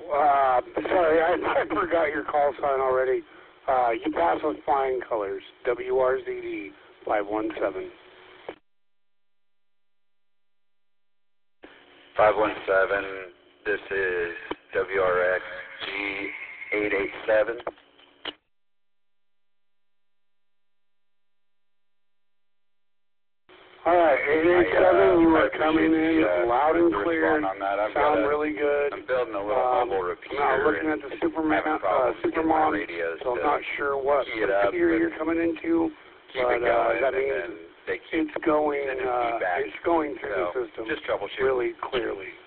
Sorry, I forgot your call sign already. You pass with flying colors. WRZD 517. 517, this is WRX G887. All right, 887, you are coming in loud and clear. Sound really good. I'm building a little mobile repeater. I'm not looking at the Supermon, so I'm not sure what repeater you're coming into, but that means it's going through the system just troubleshoot really clearly.